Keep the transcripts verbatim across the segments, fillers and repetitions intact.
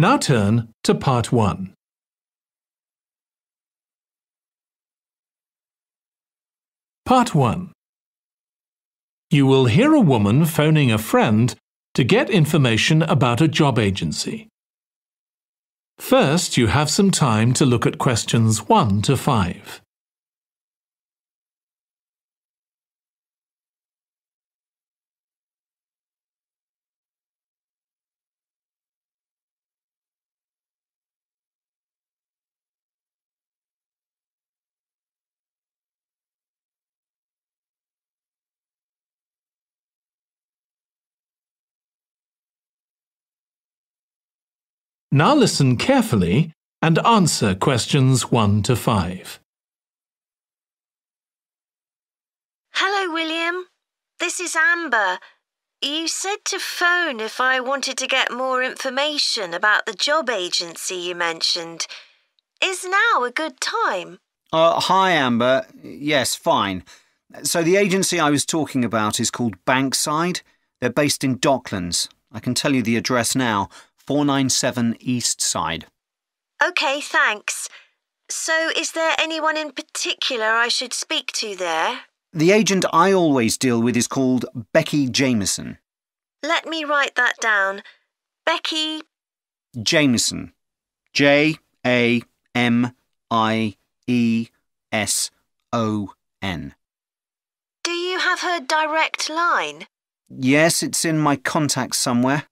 Now turn to Part one. Part one. You will hear a woman phoning a friend to get information about a job agency. First, you have some time to look at questions one to five. Now listen carefully and answer questions one to five. Hello, William. This is Amber. You said to phone if I wanted to get more information about the job agency you mentioned. Is now a good time? Uh, hi, Amber. Yes, fine. So the agency I was talking about is called Bankside. They're based in Docklands. I can tell you the address now. four ninety-seven East Side. OK, thanks. So is there anyone in particular I should speak to there? The agent I always deal with is called Becky Jameson. Let me write that down. Becky... Jameson. J A M I E S O N. Do you have her direct line? Yes, it's in my contacts somewhere.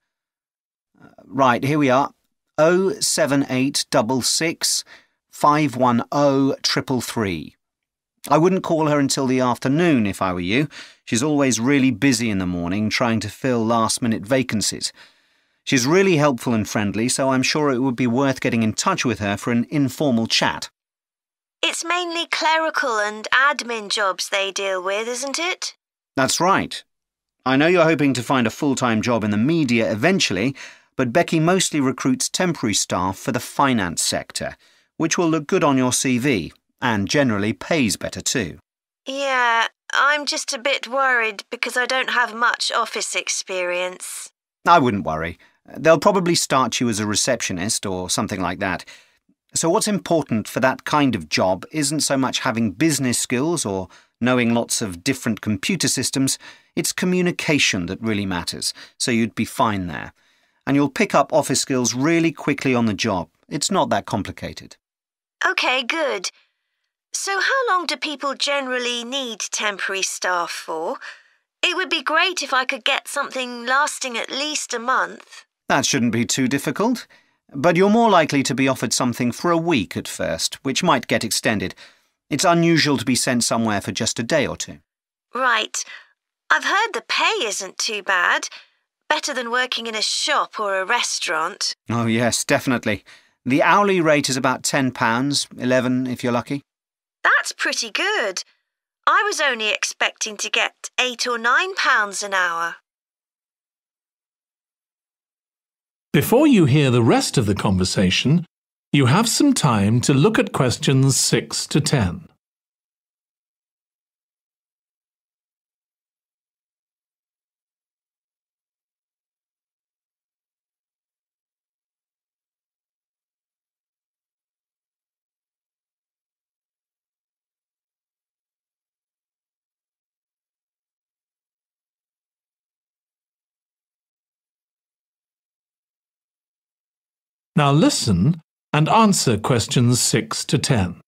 Right, here we are. oh seven eight six six, five one oh, three three three. I wouldn't call her until the afternoon if I were you. She's always really busy in the morning trying to fill last-minute vacancies. She's really helpful and friendly, so I'm sure it would be worth getting in touch with her for an informal chat. It's mainly clerical and admin jobs they deal with, isn't it? That's right. I know you're hoping to find a full-time job in the media eventually, but Becky mostly recruits temporary staff for the finance sector, which will look good on your C V and generally pays better too. Yeah, I'm just a bit worried because I don't have much office experience. I wouldn't worry. They'll probably start you as a receptionist or something like that. So what's important for that kind of job isn't so much having business skills or knowing lots of different computer systems. It's communication that really matters, so you'd be fine there. And you'll pick up office skills really quickly on the job. It's not that complicated. OK, good. So how long do people generally need temporary staff for? It would be great if I could get something lasting at least a month. That shouldn't be too difficult. But you're more likely to be offered something for a week at first, which might get extended. It's unusual to be sent somewhere for just a day or two. Right. I've heard the pay isn't too bad. Better than working in a shop or a restaurant. Oh, yes, definitely. The hourly rate is about ten pounds, eleven if you're lucky. That's pretty good. I was only expecting to get eight or nine pounds an hour. Before you hear the rest of the conversation, you have some time to look at questions six to ten. Now listen and answer questions six to ten.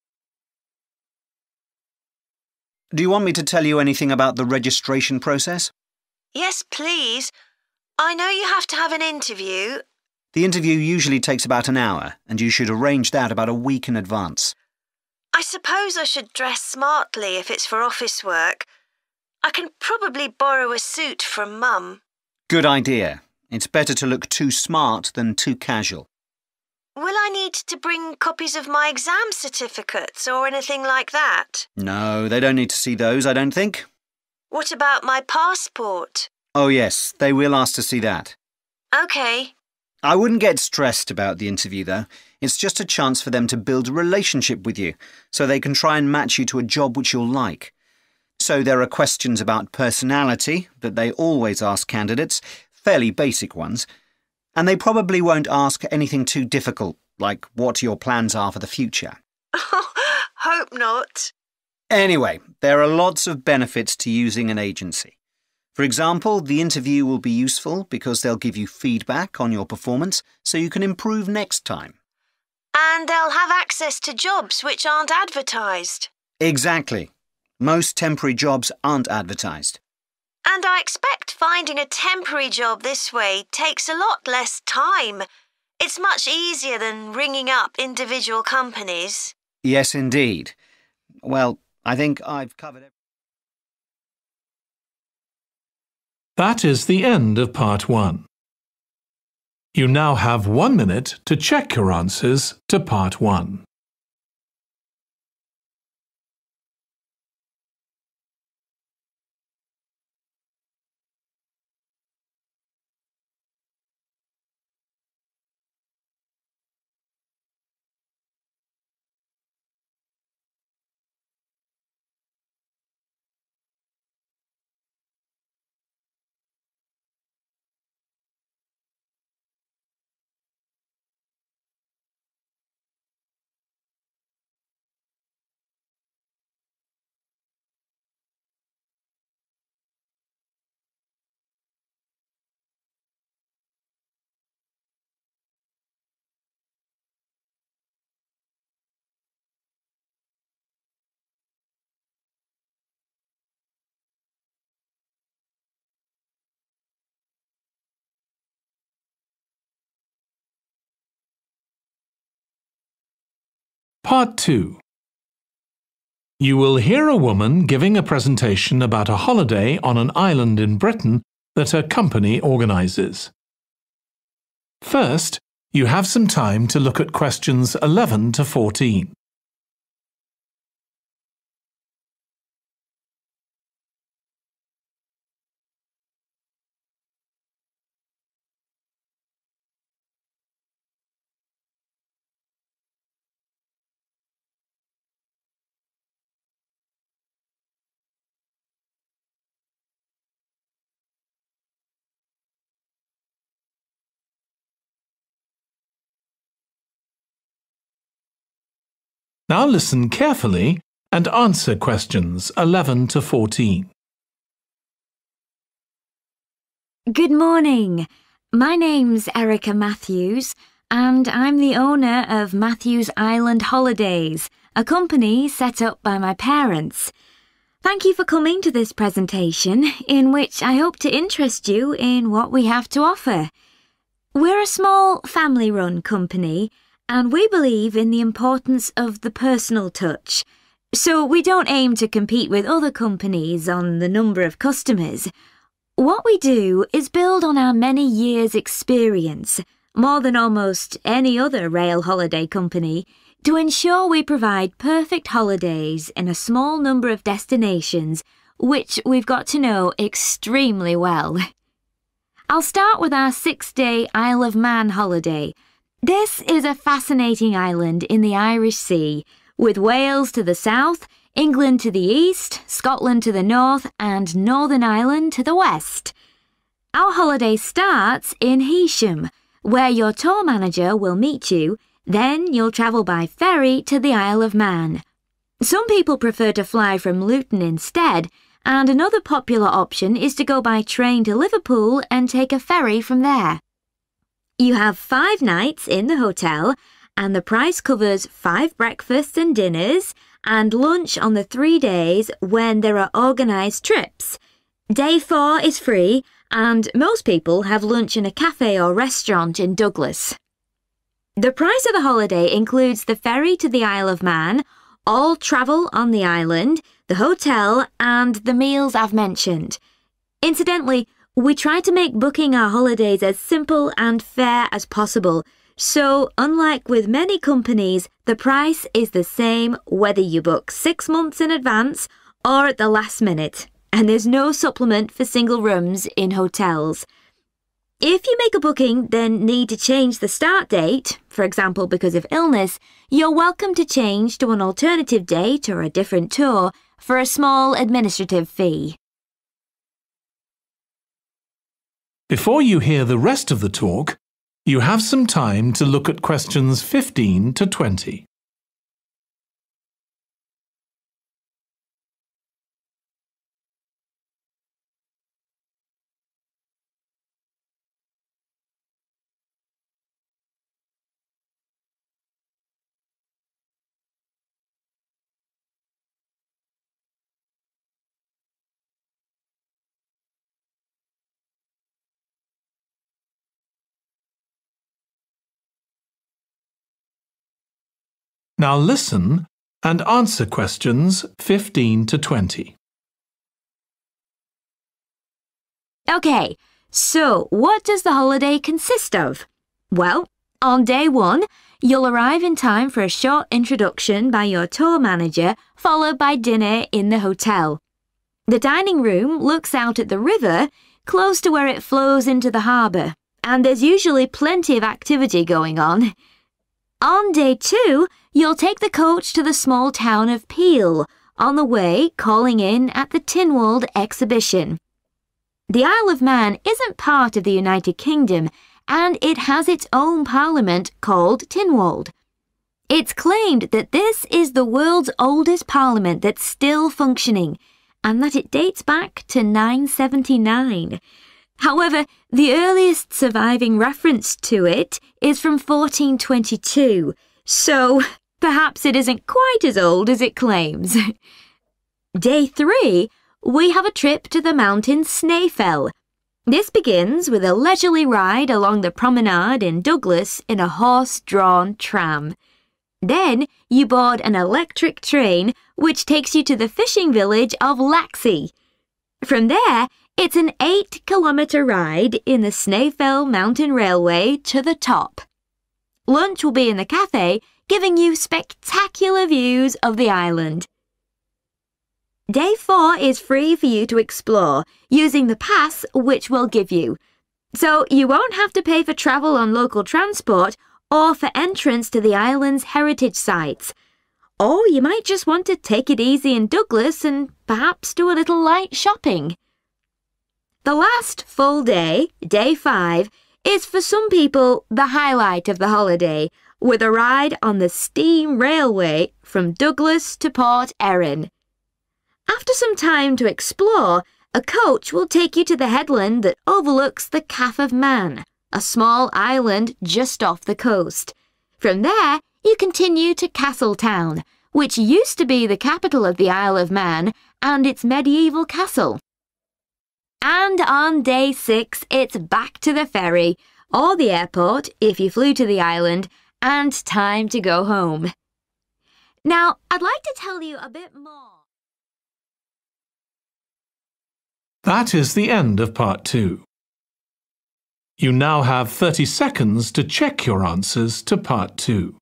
Do you want me to tell you anything about the registration process? Yes, please. I know you have to have an interview. The interview usually takes about an hour, and you should arrange that about a week in advance. I suppose I should dress smartly if it's for office work. I can probably borrow a suit from Mum. Good idea. It's better to look too smart than too casual. Will I need to bring copies of my exam certificates or anything like that? No, they don't need to see those, I don't think. What about my passport? Oh yes, they will ask to see that. OK. I wouldn't get stressed about the interview, though. It's just a chance for them to build a relationship with you, so they can try and match you to a job which you'll like. So there are questions about personality that they always ask candidates, fairly basic ones. And they probably won't ask anything too difficult, like what your plans are for the future. Hope not. Anyway, there are lots of benefits to using an agency. For example, the interview will be useful because they'll give you feedback on your performance so you can improve next time. And they'll have access to jobs which aren't advertised. Exactly. Most temporary jobs aren't advertised. And I expect finding a temporary job this way takes a lot less time. It's much easier than ringing up individual companies. Yes, indeed. Well, I think I've covered everything. That is the end of part one. You now have one minute to check your answers to part one. Part two. You will hear a woman giving a presentation about a holiday on an island in Britain that her company organises. First, you have some time to look at questions eleven to fourteen. Now listen carefully and answer questions eleven to fourteen. Good morning. My name's Erica Matthews, and I'm the owner of Matthews Island Holidays, a company set up by my parents. Thank you for coming to this presentation, in which I hope to interest you in what we have to offer. We're a small family-run company, and we believe in the importance of the personal touch. So we don't aim to compete with other companies on the number of customers. What we do is build on our many years' experience, more than almost any other rail holiday company, to ensure we provide perfect holidays in a small number of destinations, which we've got to know extremely well. I'll start with our six-day Isle of Man holiday. This is a fascinating island in the Irish Sea, with Wales to the south, England to the east, Scotland to the north, and Northern Ireland to the west. Our holiday starts in Heysham, where your tour manager will meet you. Then you'll travel by ferry to the Isle of Man. Some people prefer to fly from Luton instead, and another popular option is to go by train to Liverpool and take a ferry from there. You have five nights in the hotel, and the price covers five breakfasts and dinners and lunch on the three days when there are organised trips. Day four is free, and most people have lunch in a cafe or restaurant in Douglas. The price of the holiday includes the ferry to the Isle of Man, all travel on the island, the hotel, and the meals I've mentioned. Incidentally, we try to make booking our holidays as simple and fair as possible, so unlike with many companies, the price is the same whether you book six months in advance or at the last minute, and there's no supplement for single rooms in hotels. If you make a booking, then need to change the start date, for example because of illness, you're welcome to change to an alternative date or a different tour for a small administrative fee. Before you hear the rest of the talk, You have some time to look at questions fifteen to twenty. Now listen and answer questions fifteen to twenty. OK, so what does the holiday consist of? Well, on day one, you'll arrive in time for a short introduction by your tour manager, followed by dinner in the hotel. The dining room looks out at the river, close to where it flows into the harbour, and there's usually plenty of activity going on. On day two, you'll take the coach to the small town of Peel, on the way calling in at the Tynwald exhibition. The Isle of Man isn't part of the United Kingdom, and it has its own parliament called Tynwald. It's claimed that this is the world's oldest parliament that's still functioning, and that it dates back to nine seventy-nine. However, the earliest surviving reference to it is from fourteen twenty-two, so perhaps it isn't quite as old as it claims. Day three, we have a trip to the mountain Snaefell. This begins with a leisurely ride along the promenade in Douglas in a horse-drawn tram. Then you board an electric train which takes you to the fishing village of Laxey. From there, it's an eight-kilometre ride in the Snaefell Mountain Railway to the top. Lunch will be in the cafe, giving you spectacular views of the island. Day four is free for you to explore, using the pass which we'll give you. So you won't have to pay for travel on local transport or for entrance to the island's heritage sites. Or you might just want to take it easy in Douglas and perhaps do a little light shopping. The last full day, day five, is for some people the highlight of the holiday, with a ride on the steam railway from Douglas to Port Erin. After some time to explore, a coach will take you to the headland that overlooks the Calf of Man, a small island just off the coast. From there, you continue to Castletown, which used to be the capital of the Isle of Man and its medieval castle. And on day six, it's back to the ferry, or the airport if you flew to the island, and time to go home. Now, I'd like to tell you a bit more. That is the end of part two. You now have thirty seconds to check your answers to part two.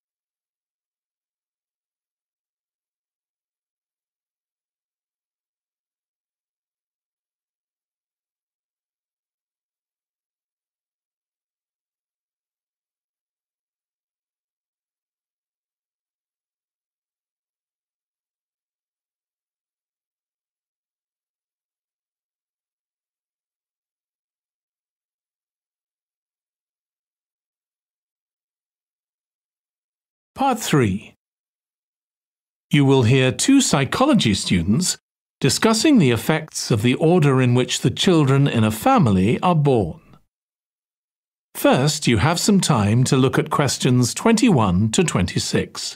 Part three. You will hear two psychology students discussing the effects of the order in which the children in a family are born. First, you have some time to look at questions twenty-one to twenty-six.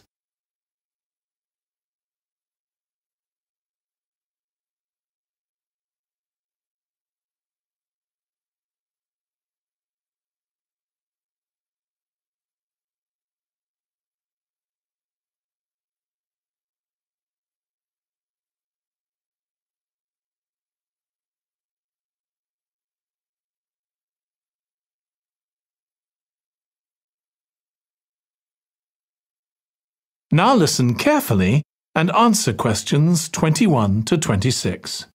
Now listen carefully and answer questions twenty-one to twenty-six.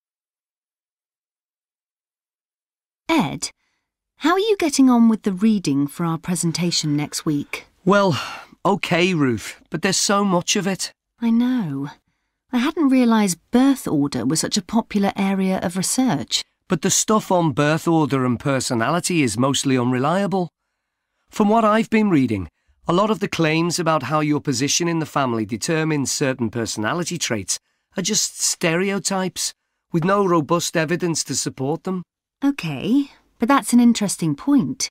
Ed, how are you getting on with the reading for our presentation next week? Well, OK, Ruth, but there's so much of it. I know. I hadn't realised birth order was such a popular area of research. But the stuff on birth order and personality is mostly unreliable. From what I've been reading, a lot of the claims about how your position in the family determines certain personality traits are just stereotypes, with no robust evidence to support them. OK, but that's an interesting point.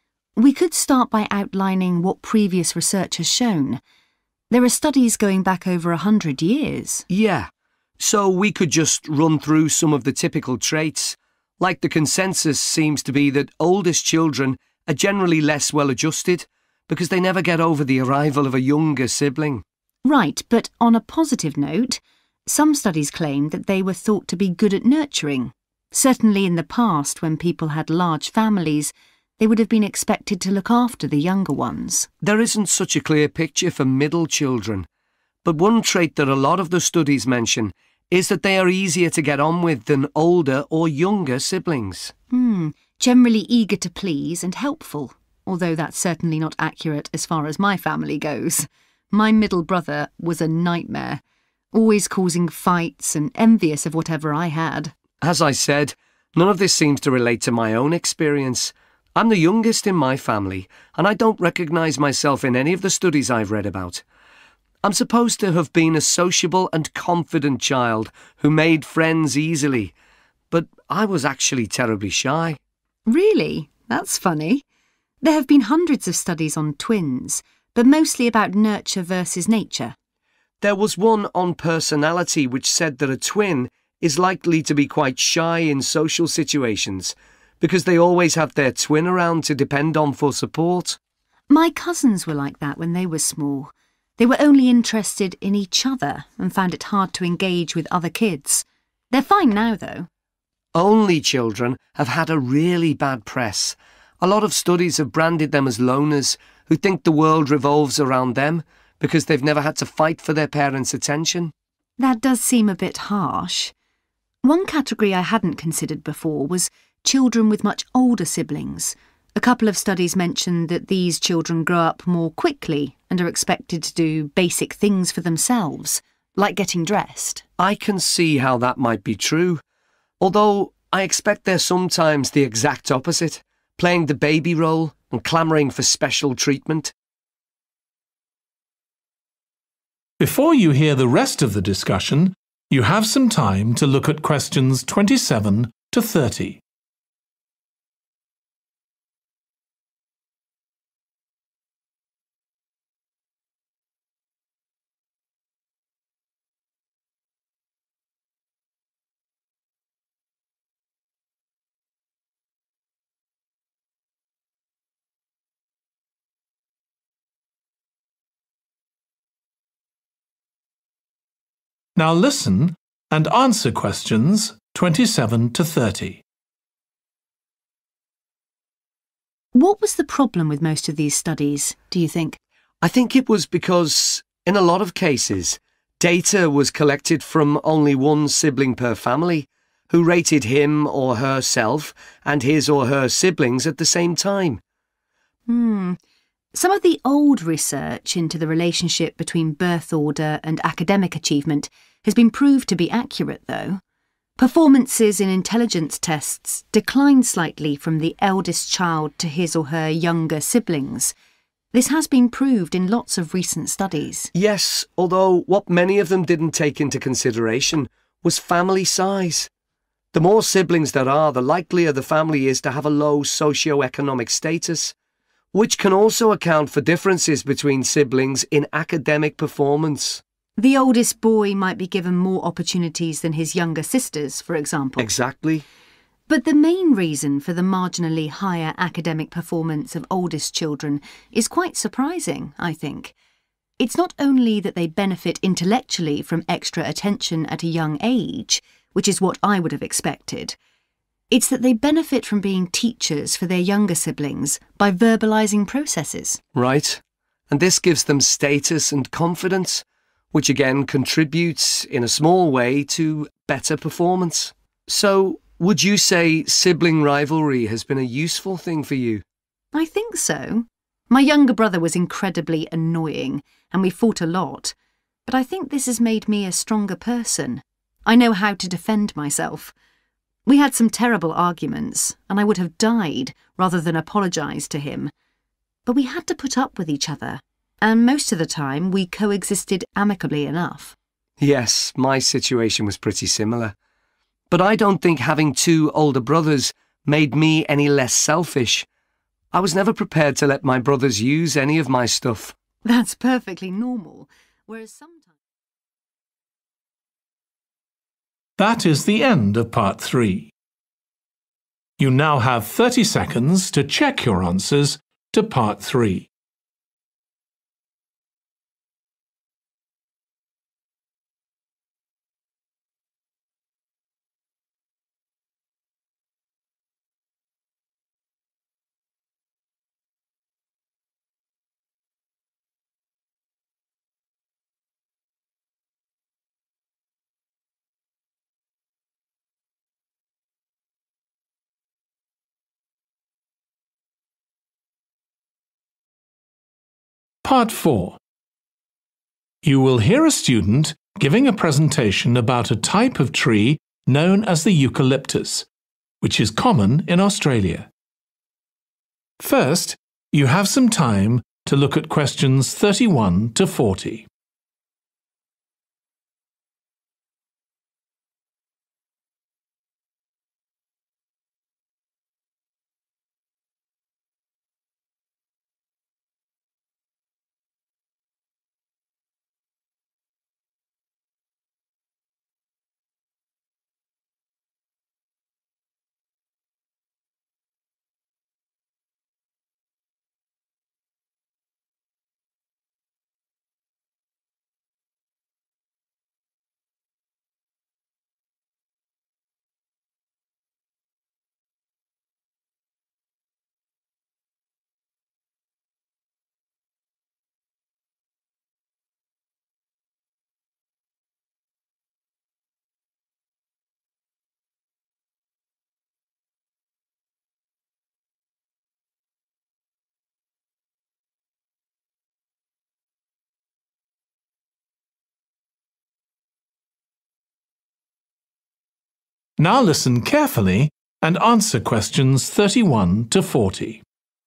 We could start by outlining what previous research has shown. There are studies going back over a hundred years. Yeah, so we could just run through some of the typical traits. Like the consensus seems to be that oldest children are generally less well-adjusted because they never get over the arrival of a younger sibling. Right, but on a positive note, some studies claim that they were thought to be good at nurturing. Certainly in the past, when people had large families, they would have been expected to look after the younger ones. There isn't such a clear picture for middle children, but one trait that a lot of the studies mention is that they are easier to get on with than older or younger siblings. Hmm, generally eager to please and helpful, although that's certainly not accurate as far as my family goes. My middle brother was a nightmare, always causing fights and envious of whatever I had. As I said, none of this seems to relate to my own experience. I'm the youngest in my family, and I don't recognise myself in any of the studies I've read about. I'm supposed to have been a sociable and confident child who made friends easily, but I was actually terribly shy. Really? That's funny. There have been hundreds of studies on twins, but mostly about nurture versus nature. There was one on personality which said that a twin is likely to be quite shy in social situations because they always have their twin around to depend on for support. My cousins were like that when they were small. They were only interested in each other and found it hard to engage with other kids. They're fine now, though. Only children have had a really bad press. A lot of studies have branded them as loners who think the world revolves around them because they've never had to fight for their parents' attention. That does seem a bit harsh. One category I hadn't considered before was children with much older siblings. A couple of studies mentioned that these children grow up more quickly and are expected to do basic things for themselves, like getting dressed. I can see how that might be true, although I expect they're sometimes the exact opposite, playing the baby role and clamouring for special treatment. Before you hear the rest of the discussion, you have some time to look at questions twenty-seven to thirty. Now listen and answer questions twenty-seven to thirty. What was the problem with most of these studies, do you think? I think it was because, in a lot of cases, data was collected from only one sibling per family, who rated him or herself and his or her siblings at the same time. Hmm. Some of the old research into the relationship between birth order and academic achievement has been proved to be accurate, though. Performances in intelligence tests declined slightly from the eldest child to his or her younger siblings. This has been proved in lots of recent studies. Yes, although what many of them didn't take into consideration was family size. The more siblings there are, the likelier the family is to have a low socio-economic status, which can also account for differences between siblings in academic performance. The oldest boy might be given more opportunities than his younger sisters, for example. Exactly. But the main reason for the marginally higher academic performance of oldest children is quite surprising, I think. It's not only that they benefit intellectually from extra attention at a young age, which is what I would have expected. It's that they benefit from being teachers for their younger siblings by verbalising processes. Right. And this gives them status and confidence, which again contributes in a small way to better performance. So, would you say sibling rivalry has been a useful thing for you? I think so. My younger brother was incredibly annoying, and we fought a lot. But I think this has made me a stronger person. I know how to defend myself. We had some terrible arguments, and I would have died rather than apologise to him. but we had to put up with each other, and most of the time we coexisted amicably enough. Yes, my situation was pretty similar. But I don't think having two older brothers made me any less selfish. I was never prepared to let my brothers use any of my stuff. That's perfectly normal, whereas sometimes... That is the end of part three. You now have thirty seconds to check your answers to part three. Part four. You will hear a student giving a presentation about a type of tree known as the eucalyptus, which is common in Australia. First, you have some time to look at questions thirty-one to forty. Now listen carefully and answer questions thirty-one to forty.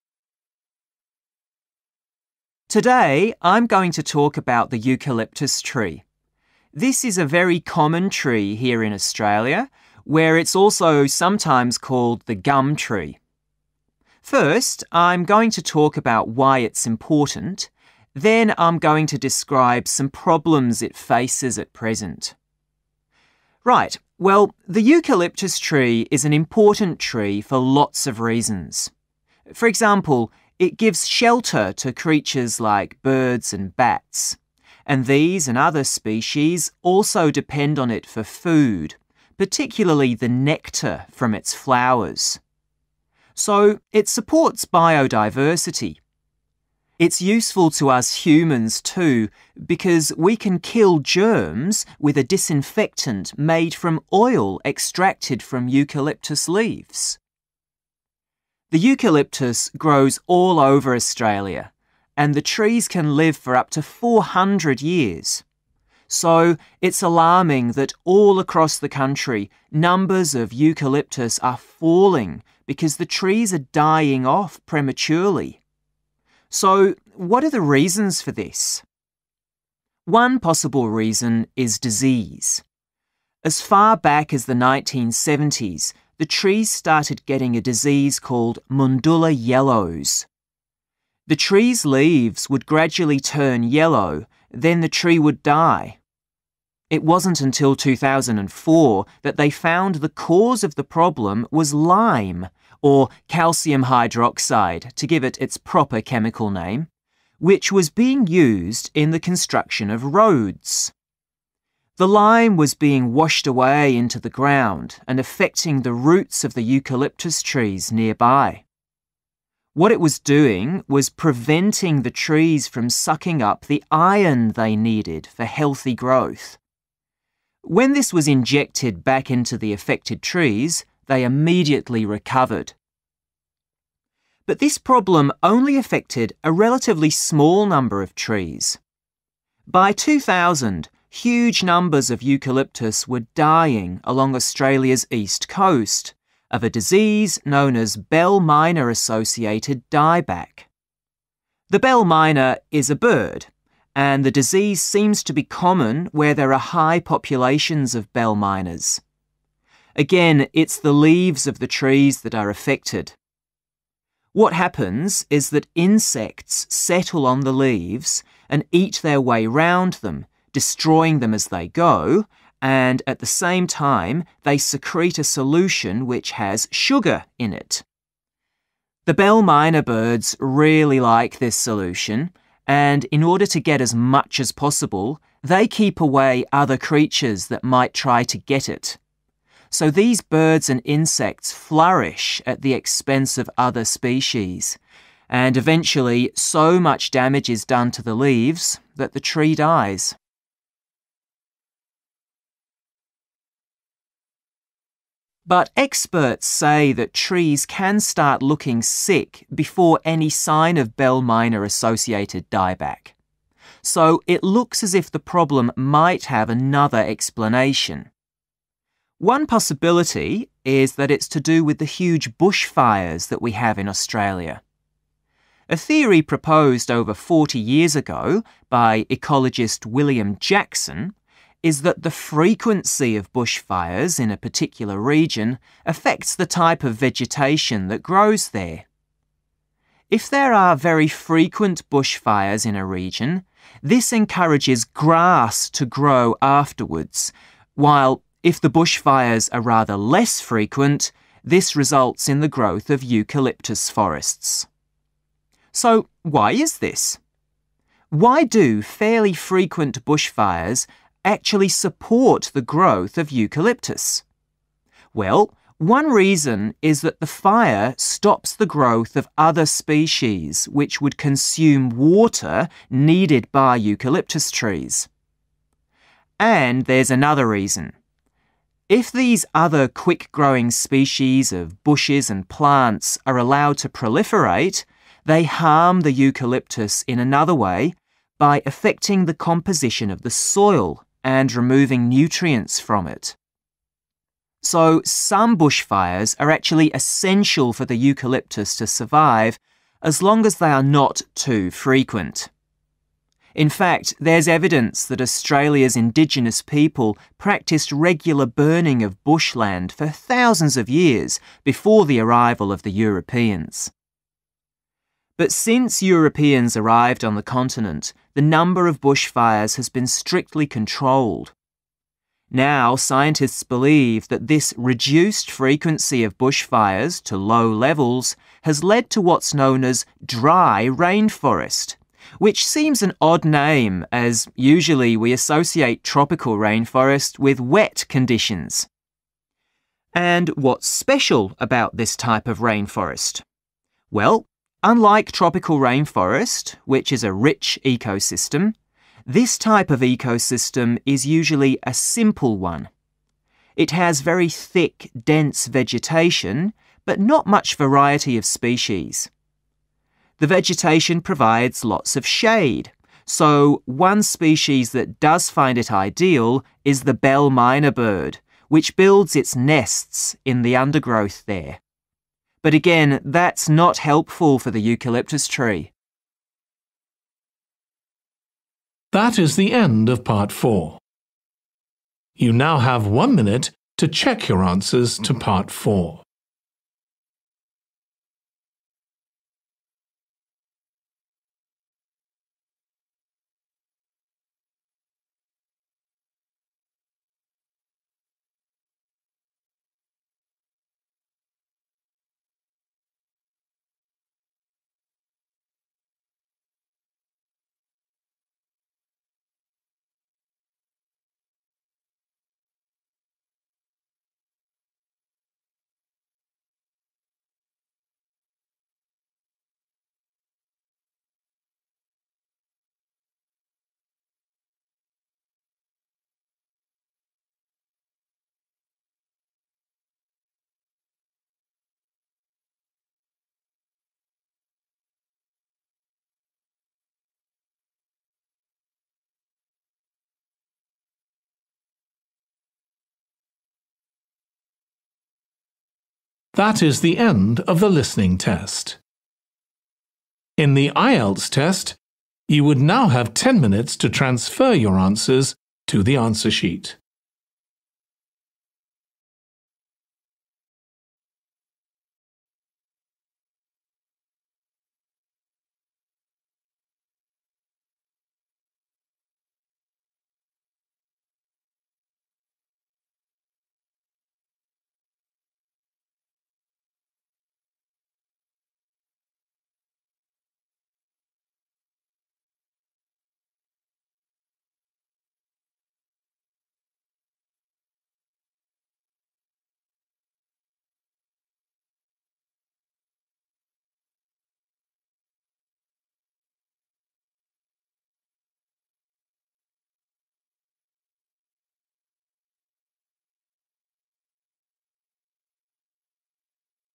Today, I'm going to talk about the eucalyptus tree. This is a very common tree here in Australia, where it's also sometimes called the gum tree. First, I'm going to talk about why it's important. Then I'm going to describe some problems it faces at present. Right, well, the eucalyptus tree is an important tree for lots of reasons. For example, it gives shelter to creatures like birds and bats, and these and other species also depend on it for food, particularly the nectar from its flowers. So it supports biodiversity. It's useful to us humans too, because we can kill germs with a disinfectant made from oil extracted from eucalyptus leaves. The eucalyptus grows all over Australia, and the trees can live for up to four hundred years. So it's alarming that all across the country, numbers of eucalyptus are falling because the trees are dying off prematurely. So, what are the reasons for this? One possible reason is disease. As far back as the nineteen seventies, the trees started getting a disease called Mundula yellows. The tree's leaves would gradually turn yellow, then the tree would die. It wasn't until two thousand four that they found the cause of the problem was lime, or calcium hydroxide, to give it its proper chemical name, which was being used in the construction of roads. The lime was being washed away into the ground and affecting the roots of the eucalyptus trees nearby. What it was doing was preventing the trees from sucking up the iron they needed for healthy growth. When this was injected back into the affected trees, they immediately recovered. But this problem only affected a relatively small number of trees. By two thousand, huge numbers of eucalyptus were dying along Australia's east coast of a disease known as Bell minor associated dieback. The bell miner is a bird, and the disease seems to be common where there are high populations of bell miners. Again, it's the leaves of the trees that are affected. What happens is that insects settle on the leaves and eat their way round them, destroying them as they go, and at the same time they secrete a solution which has sugar in it. The bell miner birds really like this solution, and in order to get as much as possible, they keep away other creatures that might try to get it. So these birds and insects flourish at the expense of other species, and eventually so much damage is done to the leaves that the tree dies. But experts say that trees can start looking sick before any sign of bell miner-associated dieback. So it looks as if the problem might have another explanation. One possibility is that it's to do with the huge bushfires that we have in Australia. A theory proposed over forty years ago by ecologist William Jackson is that the frequency of bushfires in a particular region affects the type of vegetation that grows there. If there are very frequent bushfires in a region, this encourages grass to grow afterwards, while if the bushfires are rather less frequent, this results in the growth of eucalyptus forests. So, why is this? Why do fairly frequent bushfires actually support the growth of eucalyptus? Well, one reason is that the fire stops the growth of other species which would consume water needed by eucalyptus trees. And there's another reason. If these other quick-growing species of bushes and plants are allowed to proliferate, they harm the eucalyptus in another way by affecting the composition of the soil and removing nutrients from it. So some bushfires are actually essential for the eucalyptus to survive as long as they are not too frequent. In fact, there's evidence that Australia's Indigenous people practiced regular burning of bushland for thousands of years before the arrival of the Europeans. But since Europeans arrived on the continent, the number of bushfires has been strictly controlled. Now, scientists believe that this reduced frequency of bushfires to low levels has led to what's known as dry rainforest, which seems an odd name as usually we associate tropical rainforest with wet conditions. And what's special about this type of rainforest? Well, unlike tropical rainforest, which is a rich ecosystem, this type of ecosystem is usually a simple one. It has very thick, dense vegetation, but not much variety of species. The vegetation provides lots of shade, so one species that does find it ideal is the bell miner bird, which builds its nests in the undergrowth there. But again, that's not helpful for the eucalyptus tree. That is the end of part four. You now have one minute to check your answers to part four. That is the end of the listening test. In the I E L T S test, you would now have ten minutes to transfer your answers to the answer sheet.